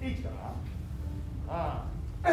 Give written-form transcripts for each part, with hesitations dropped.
H かな。ああ。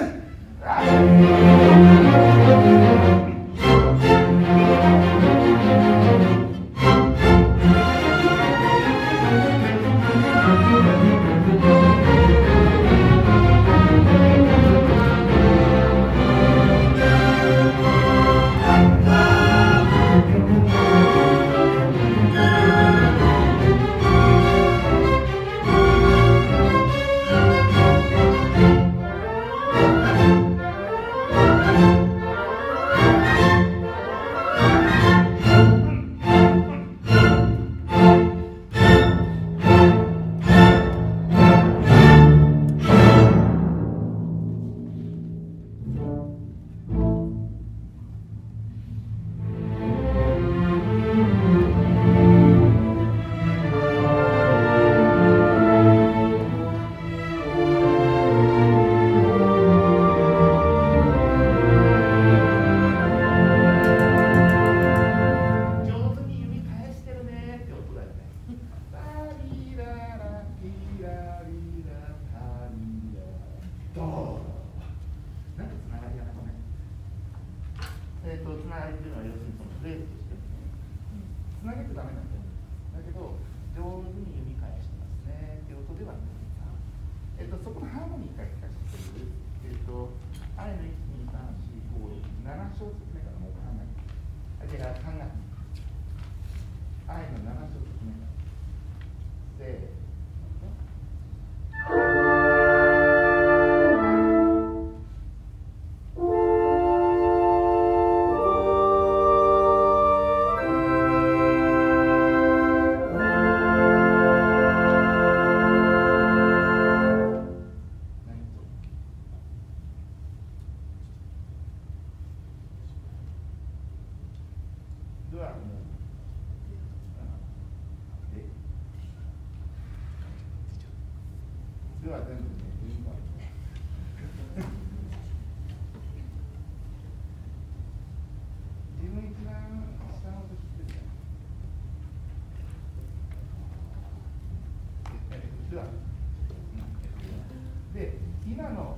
で、今の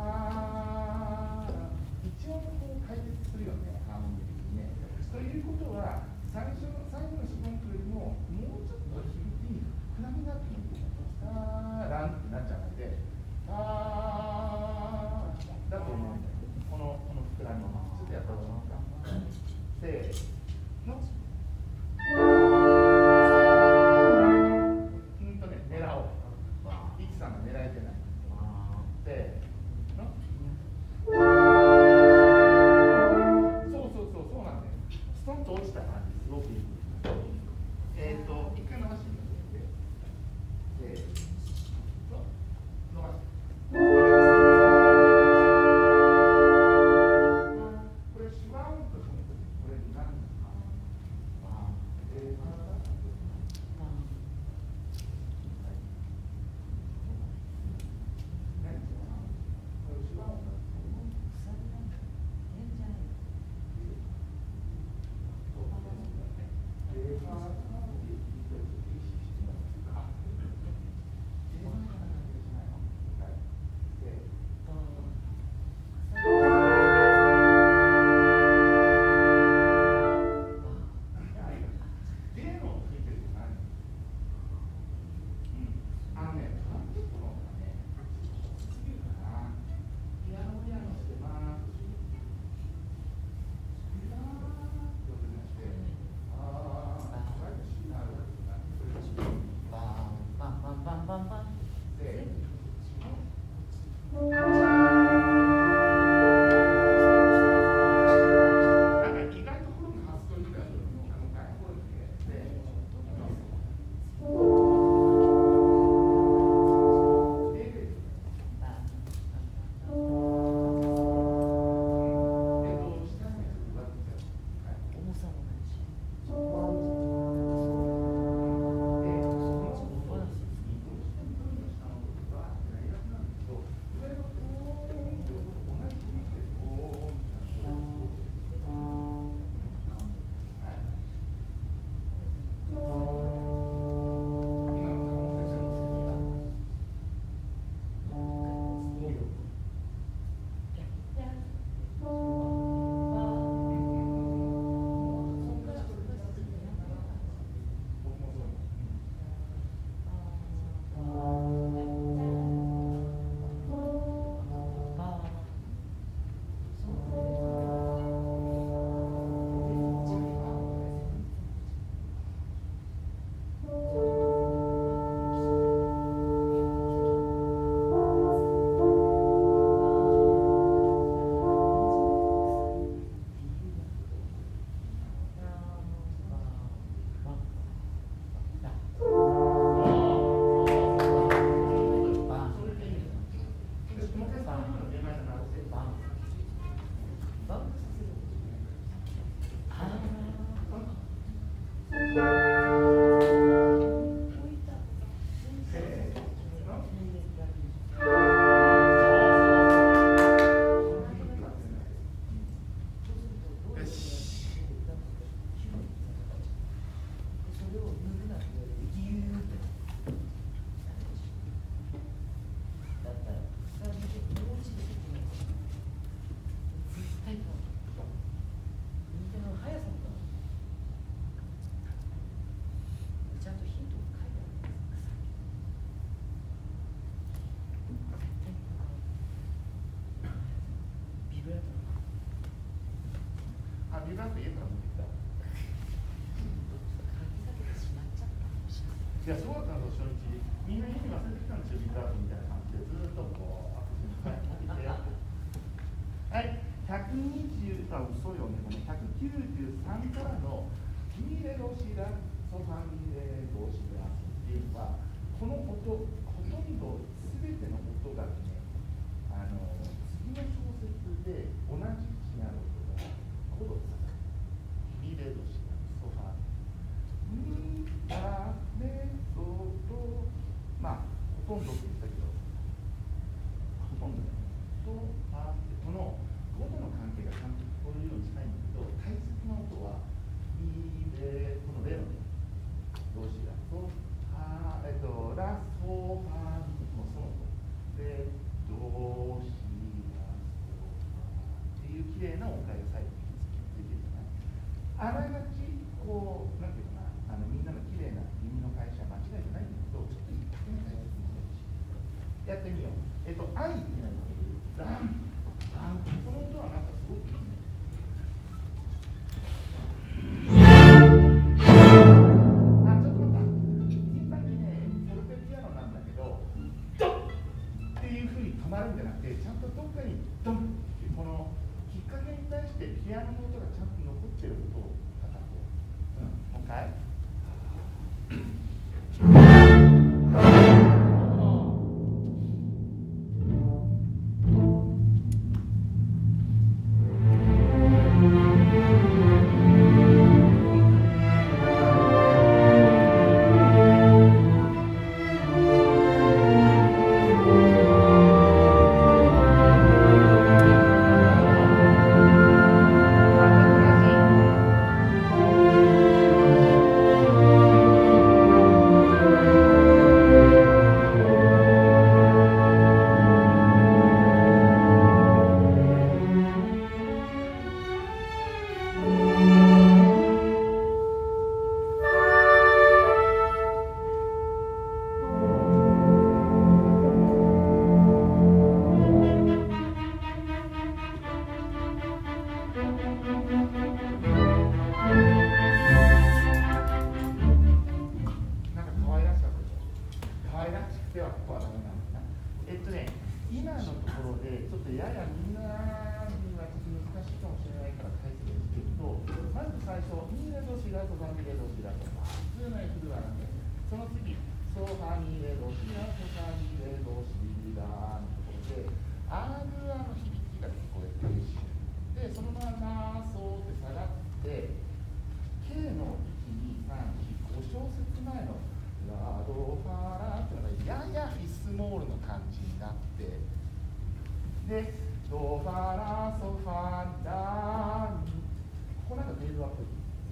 一応解決するよね、ハーモニー的にね。ということは、最後の四分音符よりも、もうちょっと響き膨らみがあってもいいと思う。ランってなっちゃうので、だと思うんだよ。この膨らみを。ちょっとやってもらおうか。せーの。狙おう。イチさんが狙えてない。せーの。そうなんだよ。ストンと落ちた感じ、すごくいい。一回伸ばしてみて。せーの。伸ばして。これ、シュワーンとしてる。これ、何ですか？ バッグ家から持ってきた。いや、そうだったの、初日。みんな家に忘れてきたんですよ、ビブラートみたいな感じで、ずっとこう、はい、120、あ、嘘よね、ごめん、193からのミレロシラ、ソファミレロシラっていうのは、この音、ほとんどすべての音がね、次の小節で同じ位置にある音が5度下がる。ミレロシラ、ソファミ、ラ、レ、ソと、まあ、ほとんどって言ったけど、ほとんどね。とあってこの5度の関係がちゃんと聞こえるように近いんだけど、大切な音はミレ、このレのね、動詞がとラソファミのその音でドシラソファっていう綺麗な音階が最後についてるじゃない。あながちこうなんていうかな、みんなの綺麗な耳の会社は間違いじゃないんだけど、ちょっと一択に大切にしてほしい。やってみよう。愛って何？ラン、この音はなんかすごくいいね。あ、ちょっと待った。一般にね、ソルフェピアノなんだけど、ドンっていうふうに止まるんじゃなくて、ちゃんとどっかにドンっていうこのきっかけに対してピアノの音がちゃんと残ってる音を叩こう。もう一回。今のところでちょっとややみんなにはちょっと難しいかもしれないから解説していくと、まず最初ミレドシラソファミレドシラとか普通の F ではなくて、その次ソファミレドシラソファミレドシラのところでアーグアの響きが聞こえてるし、でそのままソーって下がって K の12345小節前のラドファラっていうのがややフィスモールの感じになって、でドファラソファラミ、ここなんかメールアップ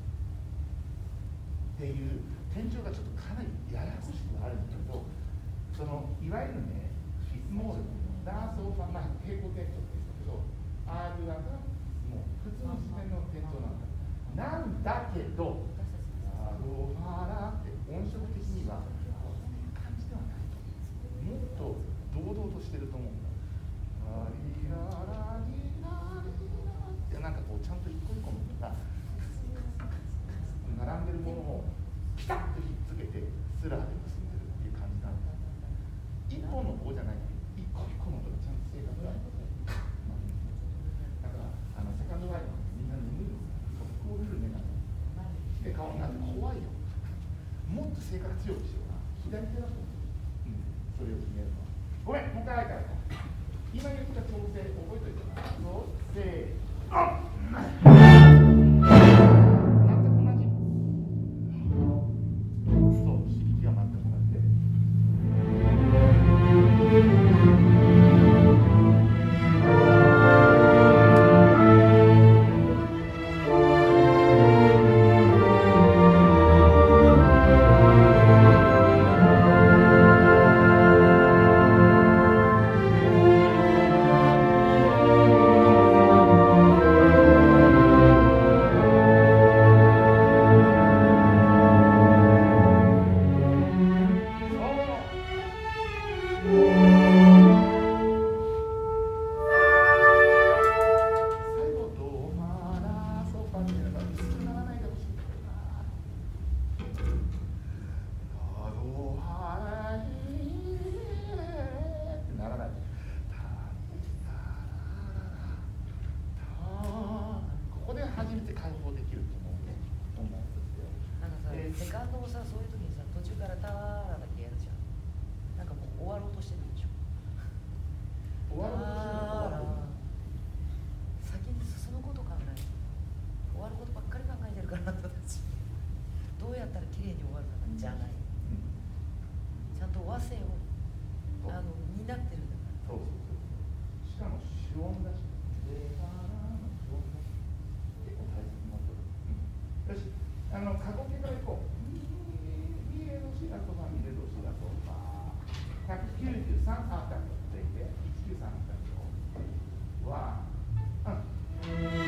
っていう転調がちょっとかなりややこしくあるんだけど、そのいわゆるねフィスモールラソファ、まあ平行転調って言うんだけど、アールがもう普通の自然の転調なんだけど、ラドファラって音色的にはこういう感じではないと、もっと堂々としてると思うんだ。ラリララリラリラってなんかこうちゃんと一個一個のが並んでるものをピタッとひっつけてスラーで結んでるっていう感じなんだ。一本の棒じゃないけど一個一個の音がちゃんと正確だ。だからセカンドワイドみんな眠いのこう見る目がで顔になって怖いよ。もっと性格強くしような。左手だと思う。それを決めるのは。ごめん、もう一回から。今言った調整覚えておいてな。せーあっ。全く同じ。そう、響きは全く同じで。 セカンドもさ、そういう時にさ、途中からターラだけやるじゃん。なんかもう終わろうとしてるでしょ。 終わろうとしてる。 先に進むこと考えて、終わることばっかり考えてるからあなたたち。どうやったら綺麗に終わるかじゃない。ちゃんと和声を担ってるんだから。 そうそうそう。しかも主音だし、レバーの主音だし、結構大切になってる。よし、過去形からいこう。ミレドシラソファミレドシラソファ。193あった。193あった。ワン。